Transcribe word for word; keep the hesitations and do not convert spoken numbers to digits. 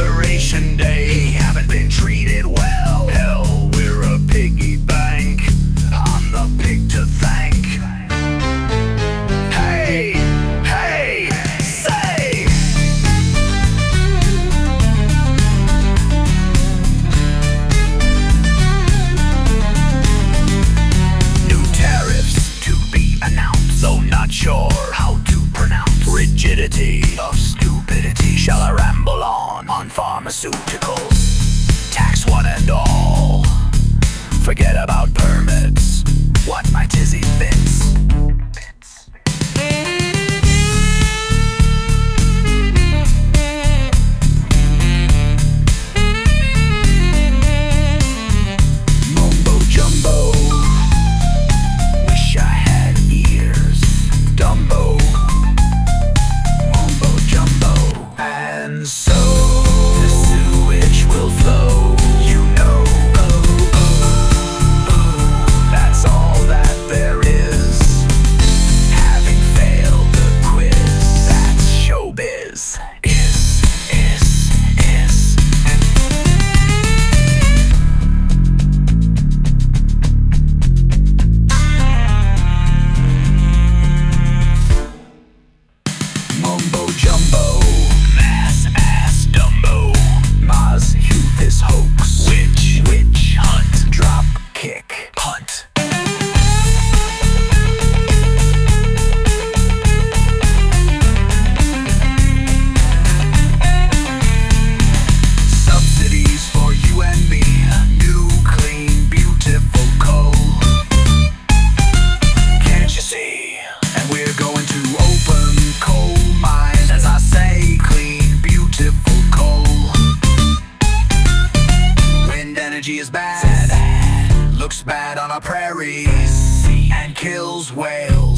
Liberation Day, haven't been treated well. Hell, we're a piggy bank. I'm the pig to thank. Hey, hey, say. New tariffs to be announced, though not sure how to pronounce. Rigidity of stupidity. Shall I ramble on on pharmaceuticals? Tax one and all. Forget about permits. What my tizzy fits. Mumbo jumbo. Wish I had ears. Dumbo. Mumbo jumbo. And so the sewage will flow. You know, oh, oh, oh. That's all that there is. Having failed the quiz, that's showbiz. Is, is, is. Mumbo jumbo. Mass ass Dumbo. Maz youth is hoax. Witch, witch hunt. Drop kick punt. Subsidies for you and me. New, clean, beautiful coal. Can't you see? And we're going to open coal mines. As I say, clean, beautiful coal. Wind energy is bad. Looks bad on our prairies and kills whales.